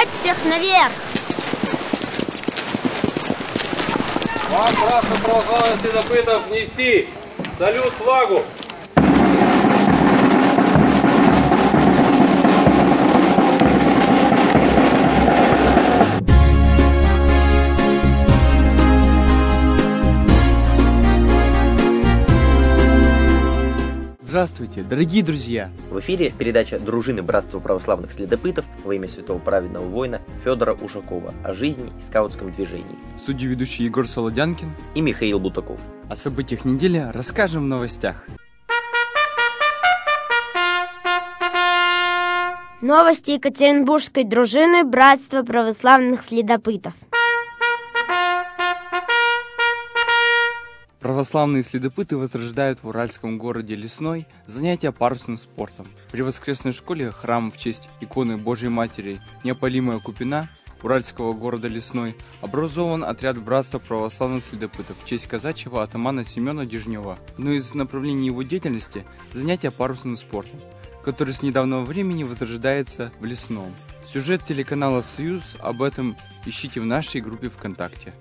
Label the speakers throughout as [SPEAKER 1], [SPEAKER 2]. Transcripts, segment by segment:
[SPEAKER 1] Поднять всех наверх!
[SPEAKER 2] Вам, братство православных следопытов, внести салют флагу!
[SPEAKER 3] Здравствуйте, дорогие друзья!
[SPEAKER 4] В эфире передача дружины Братства православных следопытов во имя святого праведного воина Федора Ушакова о жизни и скаутском движении.
[SPEAKER 3] В студии ведущий Егор Солодянкин
[SPEAKER 4] И Михаил Бутаков.
[SPEAKER 3] О событиях недели расскажем в новостях.
[SPEAKER 1] Новости Екатеринбургской дружины Братства православных следопытов.
[SPEAKER 3] Православные следопыты возрождают в уральском городе Лесной занятия парусным спортом. При воскресной школе храм в честь иконы Божьей Матери Неопалимая Купина уральского города Лесной образован отряд Братства православных следопытов в честь казачьего атамана Семена Дежнева. Одно из направлений его деятельности – занятия парусным спортом, который с недавнего времени возрождается в Лесном. Сюжет телеканала «Союз» об этом ищите в нашей группе ВКонтакте.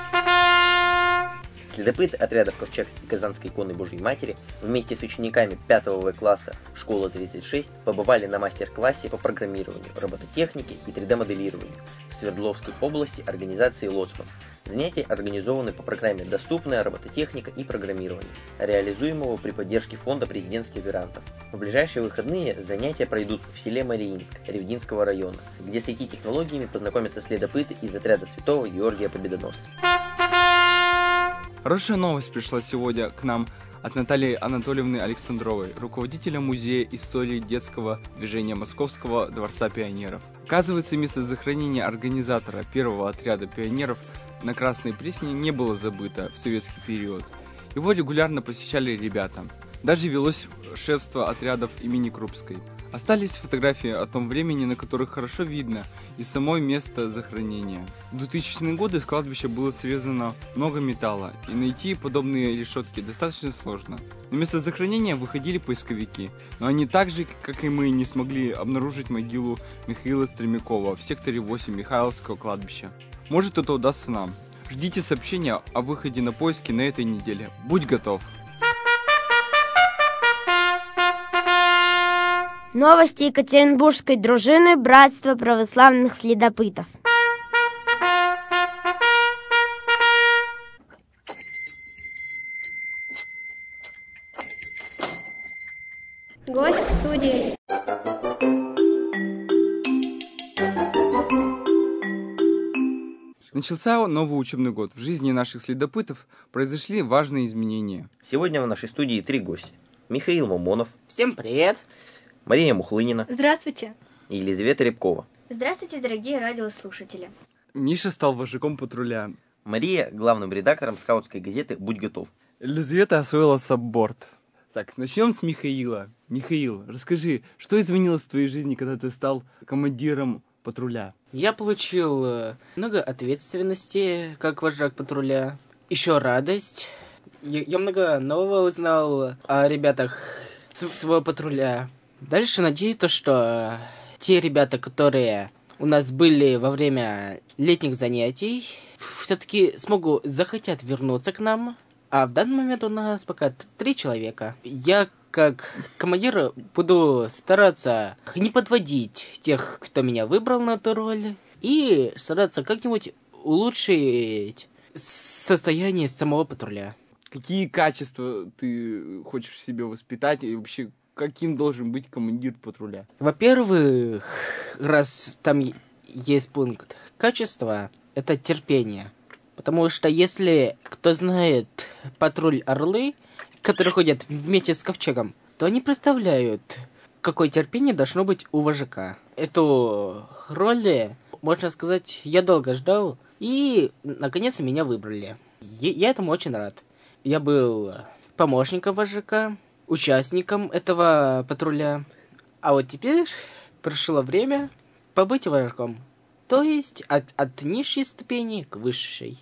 [SPEAKER 4] Следопыты отрядов Ковчег и Казанской иконы Божьей Матери вместе с учениками 5 В класса школы 36 побывали на мастер-классе по программированию, робототехнике и 3D-моделированию в Свердловской области организации «Лоцман». Занятия организованы по программе «Доступная робототехника и программирование», реализуемого при поддержке фонда президентских грантов. В ближайшие выходные занятия пройдут в селе Мариинск Ревдинского района, где с IT-технологиями познакомятся следопыты из отряда Святого Георгия Победоносца.
[SPEAKER 3] Хорошая новость пришла сегодня к нам от Натальи Анатольевны Александровой, руководителя Музея истории детского движения Московского дворца пионеров. Оказывается, место захоронения организатора первого отряда пионеров на Красной Пресне не было забыто в советский период. Его регулярно посещали ребята. Даже велось шефство отрядов имени Крупской. Остались фотографии о том времени, на которых хорошо видно и само место захоронения. В 2000-е годы с кладбища было срезано много металла, и найти подобные решетки достаточно сложно. На место захоронения выходили поисковики, но они так же, как и мы, не смогли обнаружить могилу Михаила Стремякова в секторе 8 Михайловского кладбища. Может, это удастся нам. Ждите сообщения о выходе на поиски на этой неделе. Будь готов!
[SPEAKER 1] Новости Екатеринбургской дружины Братства православных следопытов. Гость студии.
[SPEAKER 3] Начался новый учебный год. В жизни наших следопытов произошли важные изменения.
[SPEAKER 4] Сегодня в нашей студии 3 гостя. Михаил Мамонов.
[SPEAKER 5] Всем привет.
[SPEAKER 4] Мария Мухлынина.
[SPEAKER 6] Здравствуйте.
[SPEAKER 4] И Елизавета Рябкова.
[SPEAKER 6] Здравствуйте, дорогие радиослушатели.
[SPEAKER 3] Миша стал вожаком патруля.
[SPEAKER 4] Мария главным редактором скаутской газеты «Будь готов».
[SPEAKER 3] Елизавета освоила сабборд. Так, начнем с Михаила. Михаил, расскажи, что изменилось в твоей жизни, когда ты стал командиром патруля?
[SPEAKER 5] Я получил много ответственности, как вожак патруля. Еще радость. Я много нового узнал о ребятах своего патруля. Дальше надеюсь, что те ребята, которые у нас были во время летних занятий, все-таки захотят вернуться к нам. А в данный момент у нас пока 3 человека. Я, как командир, буду стараться не подводить тех, кто меня выбрал на эту роль, и стараться как-нибудь улучшить состояние самого патруля.
[SPEAKER 3] Какие качества ты хочешь в себе воспитать и вообще каким должен быть командир патруля?
[SPEAKER 5] Во-первых, раз там есть пункт качества, это терпение. Потому что если кто знает патруль «Орлы», которые ходят вместе с Ковчегом, то они представляют, какое терпение должно быть у вожака. Эту роль, можно сказать, я долго ждал, и наконец меня выбрали. Я этому очень рад. Я был помощником вожака, участником этого патруля. А вот теперь пришло время побыть вожаком. То есть от низшей ступени к высшей.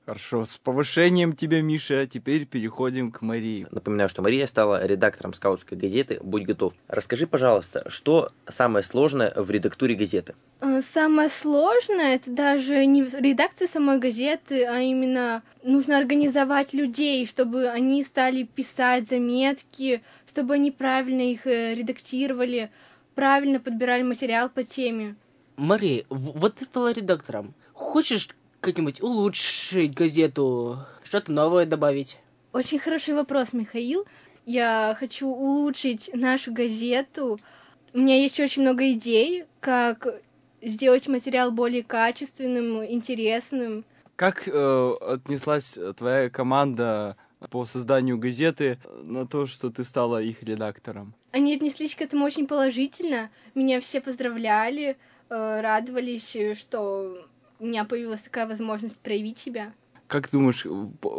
[SPEAKER 3] Хорошо, с повышением тебя, Миша. Теперь переходим к Марии.
[SPEAKER 4] Напоминаю, что Мария стала редактором скаутской газеты «Будь готов». Расскажи, пожалуйста, что самое сложное в редактуре газеты?
[SPEAKER 7] Самое сложное — это даже не редакция самой газеты, а именно нужно организовать людей, чтобы они стали писать заметки, чтобы они правильно их редактировали, правильно подбирали материал по теме.
[SPEAKER 5] Мария, вот ты стала редактором. Хочешь как-нибудь улучшить газету, что-то новое добавить?
[SPEAKER 7] Очень хороший вопрос, Михаил. Я хочу улучшить нашу газету. У меня есть очень много идей, как сделать материал более качественным, интересным.
[SPEAKER 3] Как отнеслась твоя команда по созданию газеты на то, что ты стала их редактором?
[SPEAKER 7] Они отнеслись к этому очень положительно. Меня все поздравляли, радовались, что у меня появилась такая возможность проявить себя.
[SPEAKER 3] Как думаешь,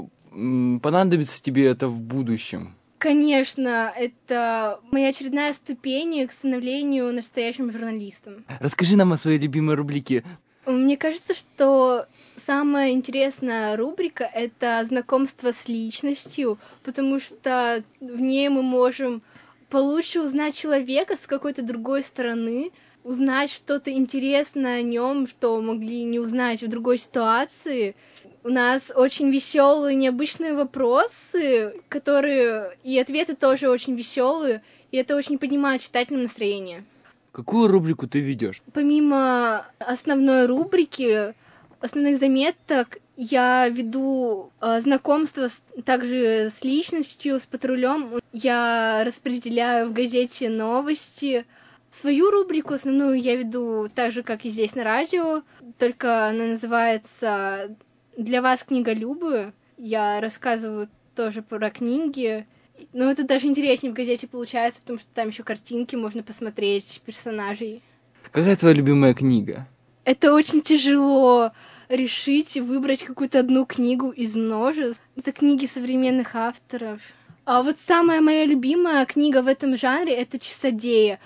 [SPEAKER 3] понадобится тебе это в будущем?
[SPEAKER 7] Конечно, это моя очередная ступень к становлению настоящим журналистом.
[SPEAKER 3] Расскажи нам о своей любимой рубрике.
[SPEAKER 7] Мне кажется, что самая интересная рубрика — это знакомство с личностью, потому что в ней мы можем получше узнать человека с какой-то другой стороны, узнать что-то интересное о нем, что могли не узнать в другой ситуации. У нас очень веселые, необычные вопросы, и ответы тоже очень веселые, и это очень поднимает читательное настроение.
[SPEAKER 3] Какую рубрику ты ведешь?
[SPEAKER 7] Помимо основной рубрики, основных заметок, я веду знакомство также с личностью, с патрулем. Я распределяю в газете новости. Свою рубрику основную я веду так же, как и здесь на радио, только она называется «Для вас, книголюбы». Я рассказываю тоже про книги. Но это даже интереснее в газете получается, потому что там еще картинки, можно посмотреть персонажей.
[SPEAKER 3] Какая твоя любимая книга?
[SPEAKER 7] Это очень тяжело решить и выбрать какую-то одну книгу из множеств. Это книги современных авторов. А вот самая моя любимая книга в этом жанре — это «Часодея».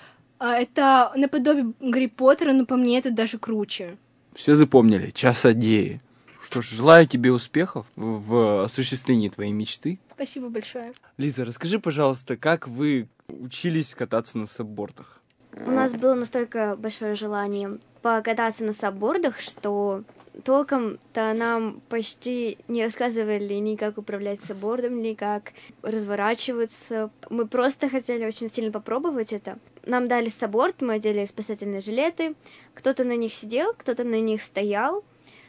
[SPEAKER 7] Это наподобие Гарри Поттера, но по мне это даже круче.
[SPEAKER 3] Все запомнили. Часодеи. Что ж, желаю тебе успехов в осуществлении твоей мечты.
[SPEAKER 7] Спасибо большое.
[SPEAKER 3] Лиза, расскажи, пожалуйста, как вы учились кататься на саббордах?
[SPEAKER 1] У нас было настолько большое желание покататься на саббордах, что толком-то нам почти не рассказывали ни как управлять саббордом, ни как разворачиваться. Мы просто хотели очень сильно попробовать это. Нам дали сабборд, мы одели спасательные жилеты. Кто-то на них сидел, кто-то на них стоял.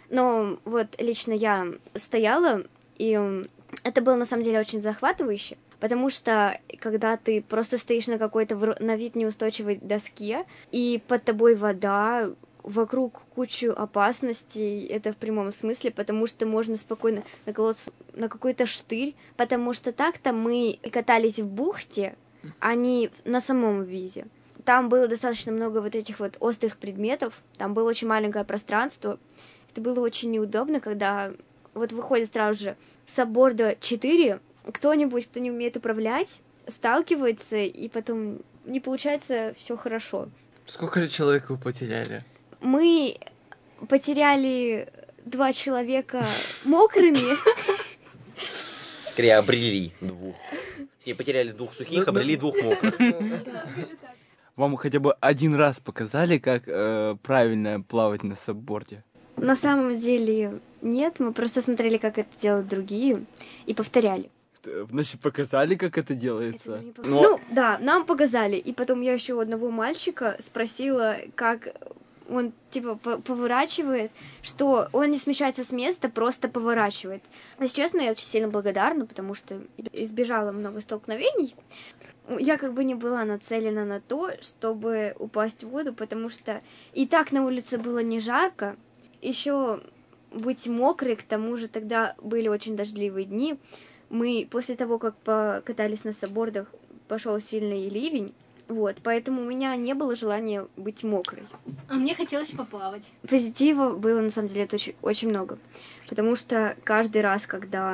[SPEAKER 1] Но вот лично я стояла, и это было на самом деле очень захватывающе, потому что когда ты просто стоишь на какой-то на вид неустойчивой доске, и под тобой вода, вокруг кучу опасностей, это в прямом смысле, потому что можно спокойно наколоться на какой-то штырь, потому что так-то мы катались в бухте, а не на самом визе. Там было достаточно много вот этих вот острых предметов, там было очень маленькое пространство. Это было очень неудобно, когда вот выходит сразу же с сабборда 4, кто-нибудь, кто не умеет управлять, сталкивается, и потом не получается все хорошо.
[SPEAKER 3] Сколько человек вы потеряли?
[SPEAKER 1] Мы потеряли 2 человека мокрыми.
[SPEAKER 4] Скорее, обрели 2. Точнее, потеряли 2 сухих, обрели 2 мокрых.
[SPEAKER 3] Вам хотя бы один раз показали, как правильно плавать на сабборде?
[SPEAKER 1] На самом деле нет, мы просто смотрели, как это делают другие, и повторяли.
[SPEAKER 3] Значит, показали, как это делается?
[SPEAKER 1] Ну, да, нам показали. И потом я еще у одного мальчика спросила, как он, типа, поворачивает, что он не смещается с места, просто поворачивает. Если честно, я очень сильно благодарна, потому что избежала много столкновений. Я как бы не была нацелена на то, чтобы упасть в воду, потому что и так на улице было не жарко. Еще быть мокрой, к тому же тогда были очень дождливые дни. Мы после того, как покатались на саббордах, пошел сильный ливень, вот, поэтому у меня не было желания быть мокрой.
[SPEAKER 7] А мне хотелось поплавать.
[SPEAKER 1] Позитива было, на самом деле, это очень, очень много, потому что каждый раз, когда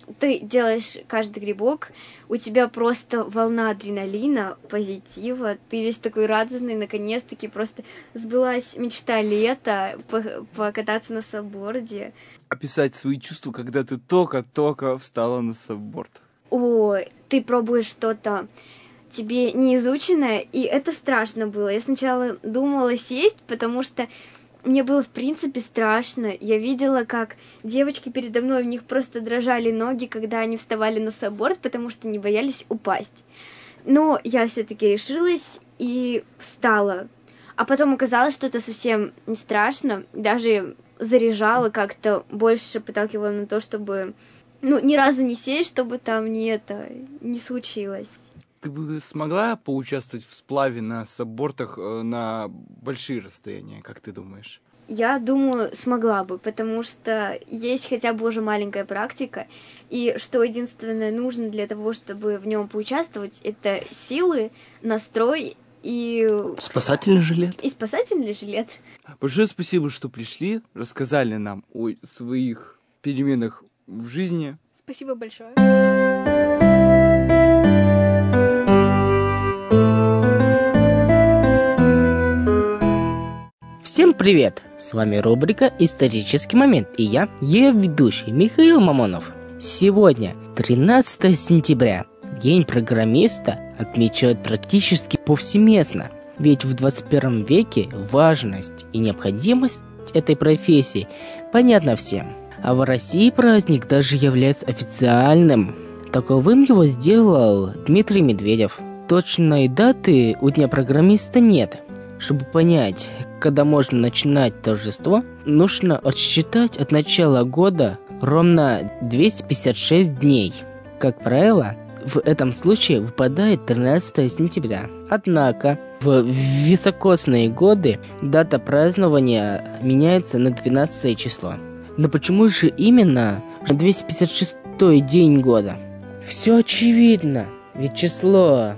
[SPEAKER 1] ты делаешь каждый грибок, у тебя просто волна адреналина, позитива, ты весь такой радостный, наконец-таки просто сбылась мечта лета, покататься на сабборде.
[SPEAKER 3] Описать свои чувства, когда ты только-только встала на сабборд.
[SPEAKER 1] Ой, ты пробуешь что-то тебе неизученное, и это страшно было. Я сначала думала сесть, потому что мне было, в принципе, страшно. Я видела, как девочки передо мной, у них просто дрожали ноги, когда они вставали на сабборд, потому что не боялись упасть. Но я все-таки решилась и встала. А потом оказалось, что это совсем не страшно. Даже заряжала как-то, больше подталкивала на то, чтобы ни разу не сесть, чтобы там не случилось.
[SPEAKER 3] Ты бы смогла поучаствовать в сплаве на саббордах на большие расстояния, как ты думаешь?
[SPEAKER 1] Я думаю, смогла бы, потому что есть хотя бы уже маленькая практика, и что единственное нужно для того, чтобы в нем поучаствовать, это силы, настрой и...
[SPEAKER 5] Спасательный жилет.
[SPEAKER 1] И спасательный жилет.
[SPEAKER 3] Большое спасибо, что пришли, рассказали нам о своих переменах в жизни.
[SPEAKER 7] Спасибо большое.
[SPEAKER 5] Всем привет! С вами рубрика «Исторический момент» и я, ее ведущий Михаил Мамонов. Сегодня, 13 сентября, День программиста отмечают практически повсеместно, ведь в 21 веке важность и необходимость этой профессии понятна всем. А в России праздник даже является официальным. Таковым его сделал Дмитрий Медведев. Точной даты у Дня программиста нет. Чтобы понять, когда можно начинать торжество, нужно отсчитать от начала года ровно 256 дней. Как правило, в этом случае выпадает 13 сентября. Однако, в високосные годы дата празднования меняется на 12 число. Но почему же именно 256-й день года? Все очевидно, ведь число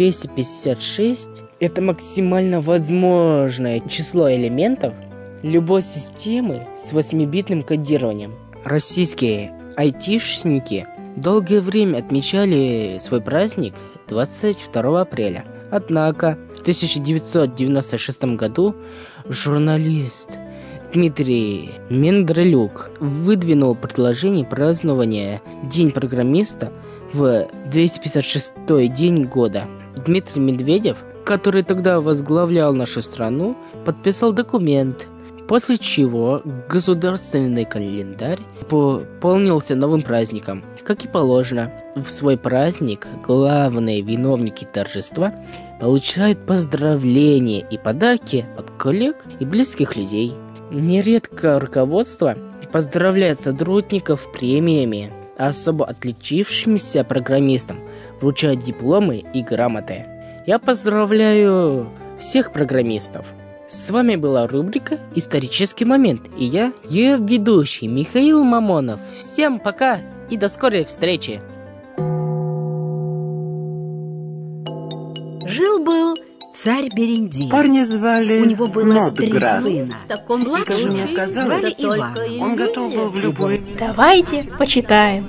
[SPEAKER 5] 256 – это максимально возможное число элементов любой системы с 8-битным кодированием. Российские айтишники долгое время отмечали свой праздник 22 апреля. Однако в 1996 году журналист Дмитрий Мендрелюк выдвинул предложение празднования День программиста в 256-й день года. Дмитрий Медведев, который тогда возглавлял нашу страну, подписал документ, после чего государственный календарь пополнился новым праздником. Как и положено, в свой праздник главные виновники торжества получают поздравления и подарки от коллег и близких людей. Нередко руководство поздравляет сотрудников премиями, а особо отличившимся программистам вручают дипломы и грамоты. Я поздравляю всех программистов. С вами была рубрика «Исторический момент» и я, ее ведущий Михаил Мамонов. Всем пока и до скорой встречи!
[SPEAKER 8] Жил-был царь Берендей.
[SPEAKER 9] Парня звали
[SPEAKER 8] У него было 3
[SPEAKER 9] Нодград.
[SPEAKER 8] сына. Младшего звали Иван.
[SPEAKER 9] Он готов был в любой...
[SPEAKER 10] Давайте почитаем.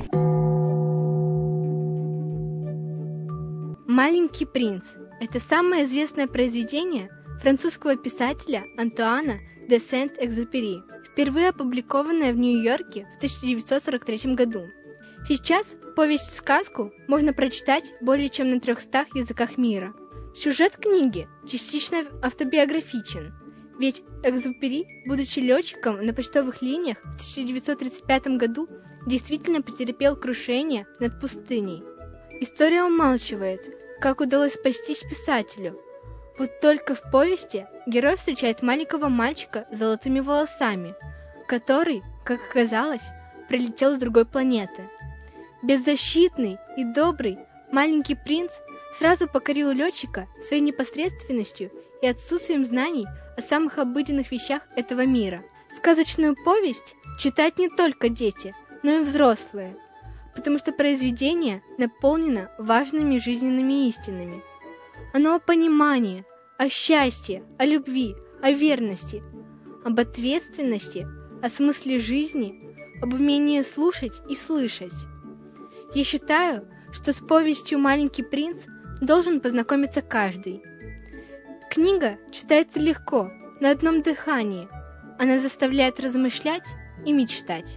[SPEAKER 7] «Маленький принц» — это самое известное произведение французского писателя Антуана де Сент-Экзюпери, впервые опубликованное в Нью-Йорке в 1943 году. Сейчас повесть-сказку можно прочитать более чем на 300 языках мира. Сюжет книги частично автобиографичен, ведь Экзюпери, будучи летчиком на почтовых линиях в 1935 году, действительно потерпел крушение над пустыней. История умалчивает, как удалось спастись писателю. Вот только в повести герой встречает маленького мальчика с золотыми волосами, который, как оказалось, прилетел с другой планеты. Беззащитный и добрый маленький принц сразу покорил летчика своей непосредственностью и отсутствием знаний о самых обыденных вещах этого мира. Сказочную повесть читают не только дети, но и взрослые, потому что произведение наполнено важными жизненными истинами. Оно о понимании, о счастье, о любви, о верности, об ответственности, о смысле жизни, об умении слушать и слышать. Я считаю, что с повестью «Маленький принц» должен познакомиться каждый. Книга читается легко, на одном дыхании. Она заставляет размышлять и мечтать.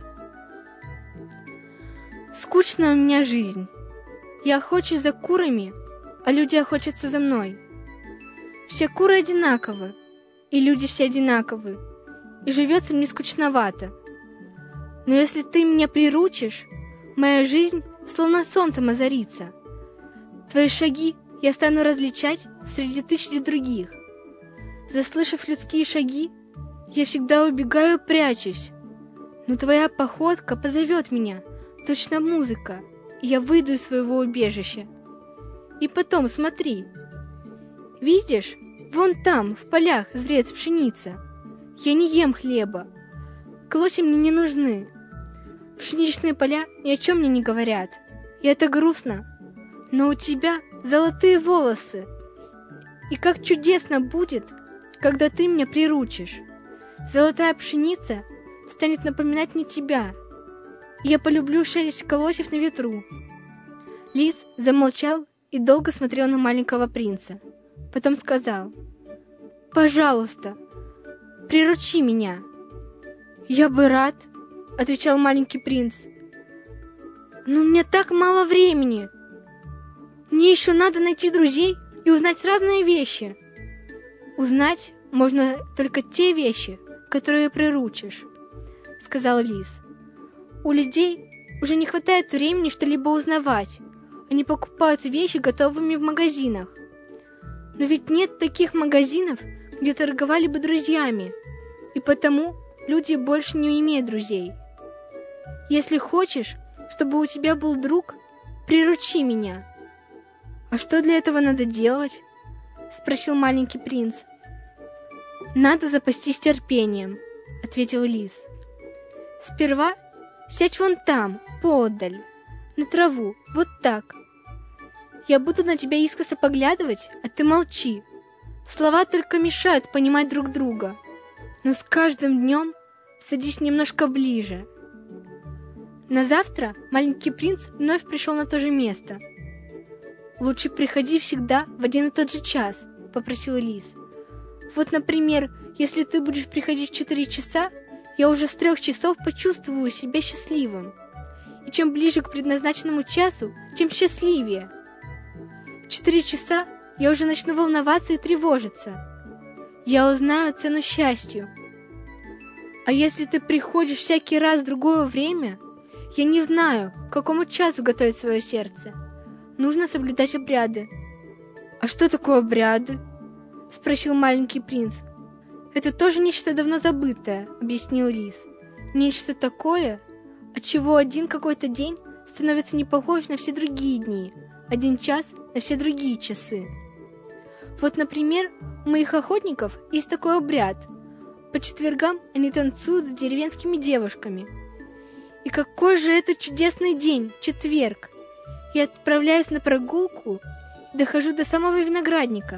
[SPEAKER 7] Скучная у меня жизнь. Я охочусь за курами, а люди охотятся за мной. Все куры одинаковы, и люди все одинаковы, и живется мне скучновато. Но если ты меня приручишь, моя жизнь словно солнцем озарится. Твои шаги я стану различать среди тысяч других. Заслышав людские шаги, я всегда убегаю и прячусь. Но твоя походка позовет меня, точно музыка, и я выйду из своего убежища. И потом смотри. Видишь, вон там, в полях, зреет пшеница. Я не ем хлеба. Колосья мне не нужны. Пшеничные поля ни о чем мне не говорят. И это грустно. Но у тебя золотые волосы. И как чудесно будет, когда ты меня приручишь. Золотая пшеница станет напоминать мне тебя. И я полюблю шелест колосьев на ветру. Лис замолчал и долго смотрел на маленького принца. Потом сказал: «Пожалуйста, приручи меня». «Я бы рад», — отвечал маленький принц. «Но у меня так мало времени. Мне еще надо найти друзей и узнать разные вещи». «Узнать можно только те вещи, которые приручишь», — сказал лис. «У людей уже не хватает времени что-либо узнавать. Они покупают вещи готовыми в магазинах. Но ведь нет таких магазинов, где торговали бы друзьями, и потому люди больше не имеют друзей. Если хочешь, чтобы у тебя был друг, приручи меня». «А что для этого надо делать?» — спросил маленький принц. «Надо запастись терпением», — ответил лис. «Сперва сядь вон там, поодаль, на траву, вот так. Я буду на тебя искоса поглядывать, а ты молчи. Слова только мешают понимать друг друга. Но с каждым днем садись немножко ближе». На завтра маленький принц вновь пришел на то же место. «Лучше приходи всегда в один и тот же час», — попросил лис. «Вот, например, если ты будешь приходить в 4 часа, я уже с 3 часов почувствую себя счастливым. И чем ближе к предназначенному часу, тем счастливее. В 4 часа я уже начну волноваться и тревожиться. Я узнаю цену счастью. А если ты приходишь всякий раз в другое время, я не знаю, к какому часу готовить свое сердце. Нужно соблюдать обряды». «А что такое обряды?» — спросил маленький принц. «Это тоже нечто давно забытое», — объяснил лис. «Нечто такое, от чего один какой-то день становится не похож на все другие дни, один час на все другие часы. Вот, например, у моих охотников есть такой обряд. По четвергам они танцуют с деревенскими девушками. И какой же это чудесный день, четверг! Я отправляюсь на прогулку и дохожу до самого виноградника.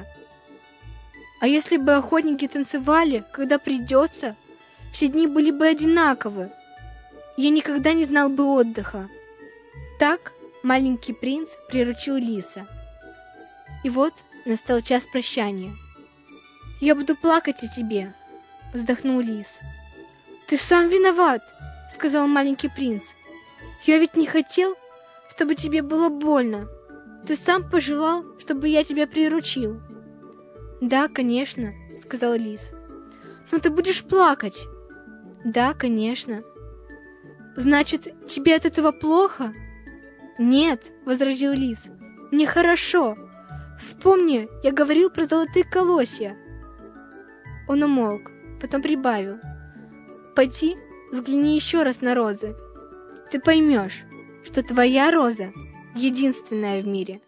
[SPEAKER 7] А если бы охотники танцевали, когда придется, все дни были бы одинаковы. Я никогда не знал бы отдыха». Так маленький принц приручил лиса. И вот настал час прощания. «Я буду плакать о тебе», — вздохнул лис. «Ты сам виноват», — сказал маленький принц. «Я ведь не хотел, чтобы тебе было больно. Ты сам пожелал, чтобы я тебя приручил». «Да, конечно», — сказал лис. «Но ты будешь плакать». «Да, конечно». «Значит, тебе от этого плохо?» «Нет», — возразил лис, — «мне хорошо. Вспомни, я говорил про золотые колосья». Он умолк, потом прибавил: «Пойди, взгляни еще раз на розы. Ты поймешь, что твоя роза единственная в мире».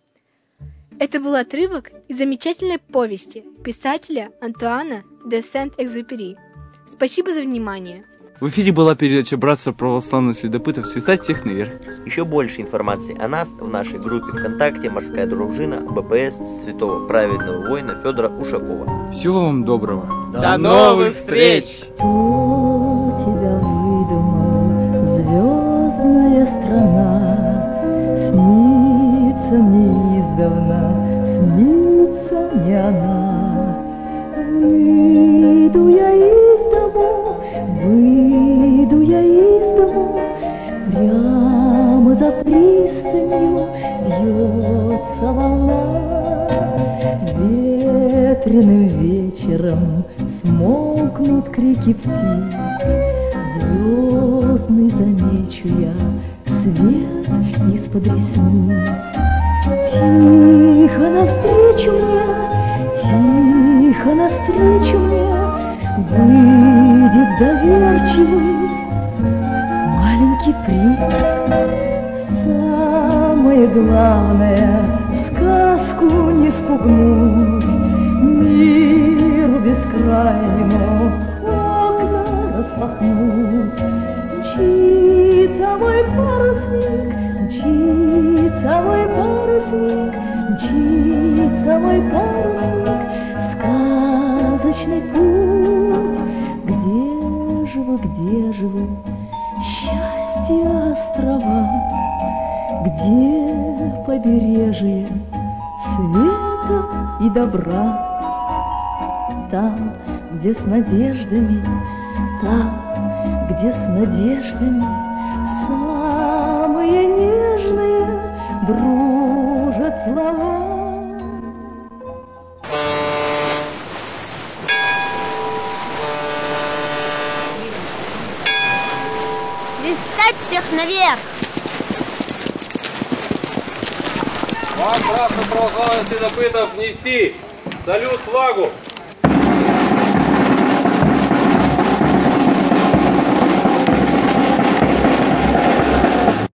[SPEAKER 7] Это был отрывок из замечательной повести писателя Антуана де Сент-Экзюпери. Спасибо за внимание.
[SPEAKER 3] В эфире была передача «Братство православных следопытов. Свистать всех наверх».
[SPEAKER 4] Еще больше информации о нас в нашей группе ВКонтакте «Морская дружина» БПС святого праведного воина Федора Ушакова.
[SPEAKER 3] Всего вам доброго.
[SPEAKER 5] До новых встреч!
[SPEAKER 11] Кто тебя выдумал, звездная страна? издавна снится мне она. Выйду я из дому, выйду я из дому, прямо за пристанью бьется волна. Ветреным вечером смолкнут крики птиц, звездный замечу я свет из-под ресниц. Тихо навстречу мне, тихо навстречу мне выйдет доверчивый маленький принц. Самое главное — сказку не спугнуть, миру бескрайнему окна распахнуть. Мчится мой парусник, мчится мой парусник, мчится мой парусник в сказочный путь. Где же вы, счастье острова? Где побережье света и добра? Там, где с надеждами, там, где с надеждами самые нежные дружат слова.
[SPEAKER 12] Свистать всех наверх!
[SPEAKER 2] Вам, красным православным следопытов, нести салют флагу!